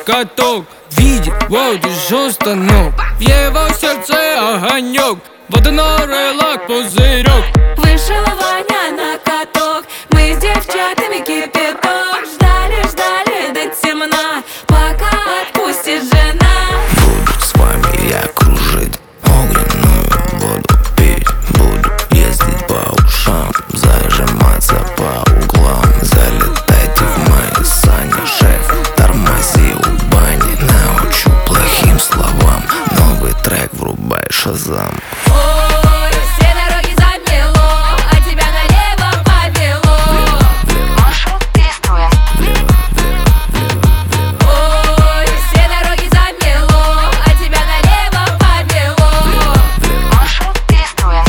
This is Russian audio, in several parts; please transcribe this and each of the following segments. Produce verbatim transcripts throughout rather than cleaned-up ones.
каток. Видит, вот еще станок, в его сердце огонек, водяной релак пузырек. Вышел Ваня на каток, мы с девчатами кипяток. Ждали, ждали до темна, пока отпустит жена. Буду с вами я кружить, огненную воду пить. Буду ездить по ушам, зажиматься по углам. Залетайте в мои сани, шеф, тормози у бани. Научу плохим словам, новый трек врубай, шазам. Ой, все дороги замело, а тебя налево повело. Маршрут перестроен. Ой, все дороги замело, а тебя налево повело. Маршрут перестроен.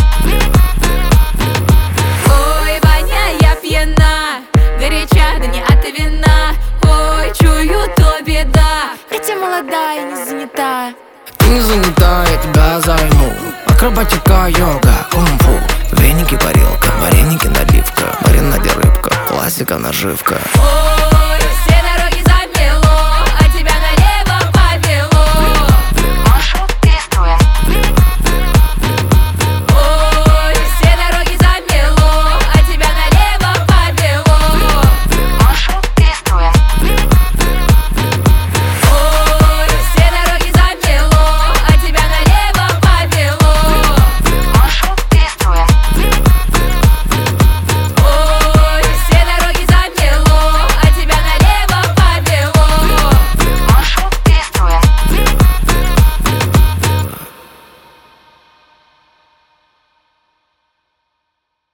Ой, Ваня, я пьяна, горяча, да не от вина. Ой, чую, то беда, хотя молодая, не занята. Ты не занята, я тебя займу. Акробатика, йога, кунг-фу. Веники, парилка, вареники, наливка, маринаде рыбка, классика, наживка. Ой,